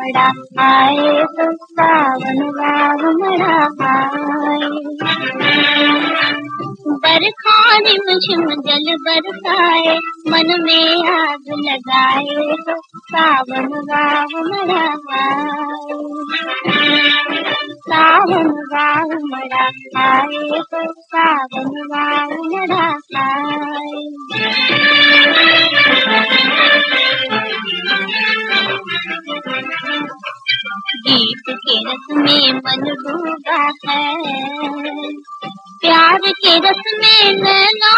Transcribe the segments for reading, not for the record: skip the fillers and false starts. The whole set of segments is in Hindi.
उमड़ा आए तो सावन राग उमड़ा आए। बरखाने मुझम जल बरसाए, मन में आग लगाए तो सावन राग उमड़ा आए। सावन राग उमड़ा आए तो सावन राग उमड़ा आए। गीत के रस में मन डूबा है, प्यार के रस में नैना,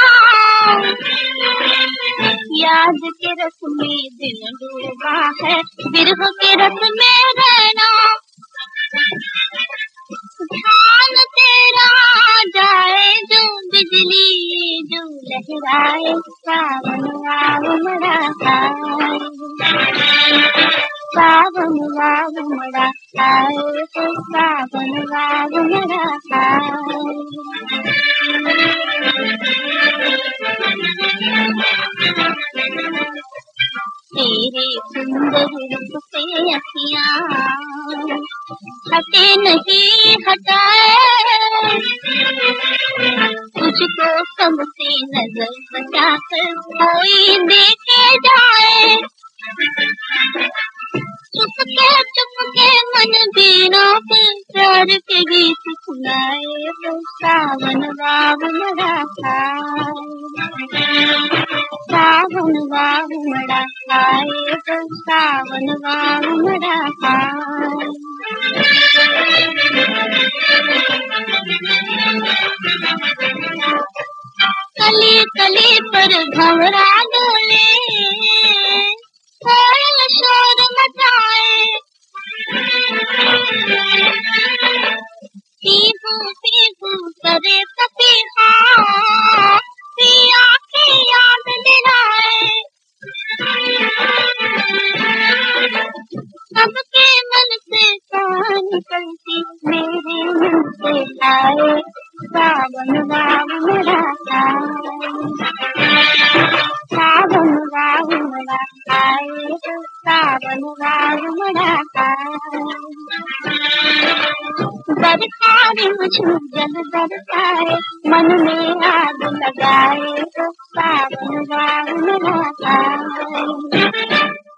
याद के रस में दिल डूबा है, बिरह के रस में रहना। ध्यान तेरा जाए जो बिजली जो लहराए, सावन राग उमड़ा आए। सावन राग उमड़ा आए तो सावन राग उमड़ा आए। तेरे सुंदर रूप से अखियाँ हटे नहीं हटाए, तुझको सबसे नजर बचाकर कोई देखे जाए। चुपके मन बीना पे प्यार के गीत सुनाए तो सावन राग उमड़ा आए। सावन राग उमड़ा आए तो सावन राग उमड़ा आए। कली कली पर भंवरा डोले, कोयल शोर मचाए, पीहू पीहू करे पपीहा, पिया की याद दिलाए। सबके मन से कहानी निकलती मेरे मन से आए, सावन राग उमड़ा आए। सावन राग उमड़ा आए तो सावन राग उमड़ा आए। बरखाने मुझे जल बरसाए, मन में आग लगाए तो सावन राग उमड़ा आए।